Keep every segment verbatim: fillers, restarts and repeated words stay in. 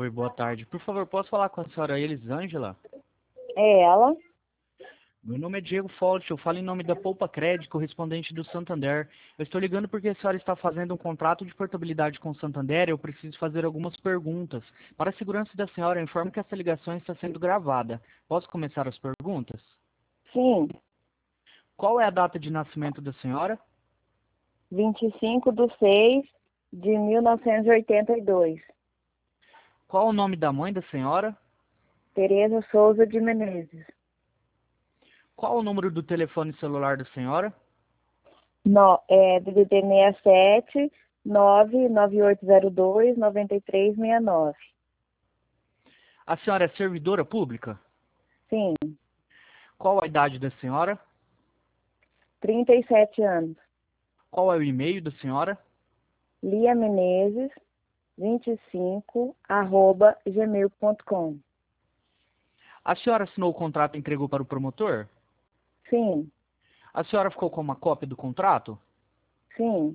Oi, boa tarde. Por favor, posso falar com a senhora Elisângela? É ela? Meu nome é Diego Folt, eu falo em nome da Poupa Cred, correspondente do Santander. Eu estou ligando porque a senhora está fazendo um contrato de portabilidade com o Santander e eu preciso fazer algumas perguntas. Para a segurança da senhora, eu informo que essa ligação está sendo gravada. Posso começar as perguntas? Sim, Qual é a data de nascimento da senhora? vinte e cinco de seis de mil novecentos e oitenta e dois. Qual o nome da mãe da senhora? Tereza Souza de Menezes. Qual o número do telefone celular da senhora? No, é D D D seis sete nove nove oito zero dois nove três seis nove. A senhora é servidora pública? Sim, Qual a idade da senhora? trinta e sete anos. Qual é o e-mail da senhora? Lia Menezes, vinte e cinco, arroba gmail ponto com. A senhora assinou o contrato e entregou para o promotor? Sim, A senhora ficou com uma cópia do contrato? sim.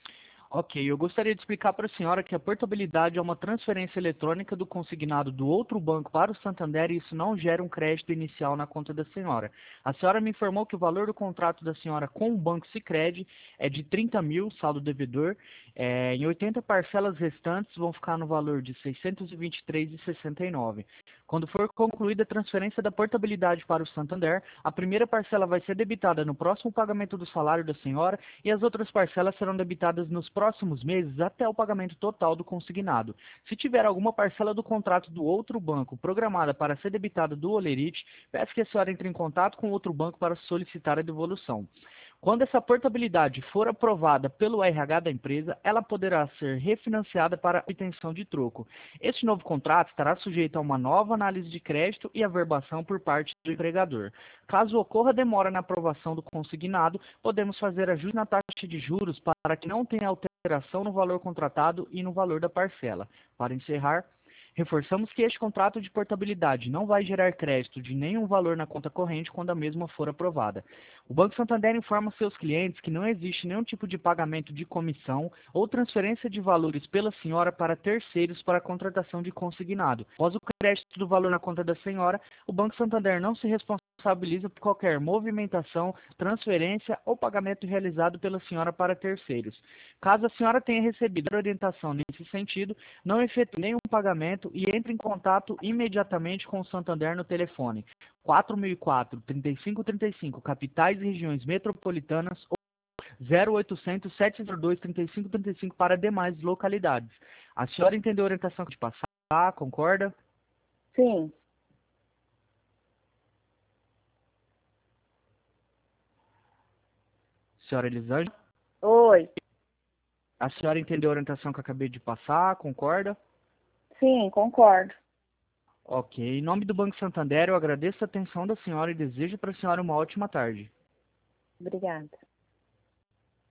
Ok, eu gostaria de explicar para a senhora que a portabilidade é uma transferência eletrônica do consignado do outro banco para o Santander e isso não gera um crédito inicial na conta da senhora. A senhora me informou que o valor do contrato da senhora com o Banco Sicredi é de trinta mil, saldo devedor, é, em oitenta parcelas restantes vão ficar no valor de seiscentos e vinte e três reais e sessenta e nove centavos. Quando for concluída a transferência da portabilidade para o Santander, a primeira parcela vai ser debitada no próximo pagamento do salário da senhora e as outras parcelas serão debitadas nos próximos meses até o pagamento total do consignado. Se tiver alguma parcela do contrato do outro banco programada para ser debitada do Olerite, peço que a senhora entre em contato com o outro banco para solicitar a devolução. Quando essa portabilidade for aprovada pelo R H da empresa, ela poderá ser refinanciada para obtenção de troco. Este novo contrato estará sujeito a uma nova análise de crédito e averbação por parte do empregador. Caso ocorra demora na aprovação do consignado, podemos fazer ajuste na taxa de juros para que não tenha alteração no valor contratado e no valor da parcela. Para encerrar, reforçamos que este contrato de portabilidade não vai gerar crédito de nenhum valor na conta corrente quando a mesma for aprovada. O Banco Santander informa seus clientes que não existe nenhum tipo de pagamento de comissão ou transferência de valores pela senhora para terceiros para a contratação de consignado. Após o crédito do valor na conta da senhora, o Banco Santander não se responsabiliza por qualquer movimentação, transferência ou pagamento realizado pela senhora para terceiros. Caso a senhora tenha recebido orientação nesse sentido, não efetue nenhum pagamento e entre em contato imediatamente com o Santander no telefone quatro mil e quatro, trinta e cinco trinta e cinco, capitais e regiões metropolitanas ou zero oitocentos, sete zero dois, trinta e cinco trinta e cinco para demais localidades. A senhora entendeu a orientação que te passar, concorda? Sim, Senhora Elisângela? oi. A senhora entendeu a orientação que eu acabei de passar, concorda? Sim, concordo. Ok, em nome do Banco Santander, eu agradeço a atenção da senhora e desejo para a senhora uma ótima tarde. Obrigada.